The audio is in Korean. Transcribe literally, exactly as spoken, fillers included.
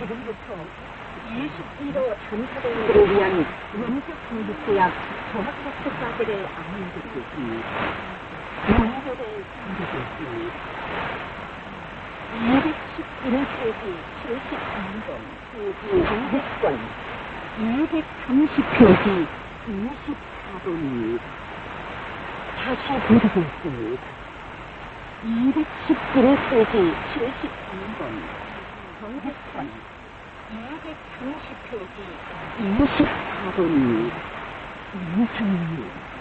지금부터 이십일 호 전사들을 위한 원격 공급제약 종합학습자들의 안내극이 연결에 공개됐습니다. 이백십일 페이지 칠십삼 번 페이지 이백 번 이백삼십 페이지 이십사 번입니다. 다시 보도됐습니다. 이백십일 페이지 칠십삼 번 이백 번 이백삼십 페이지 이십사 번입니다. 이상입니다.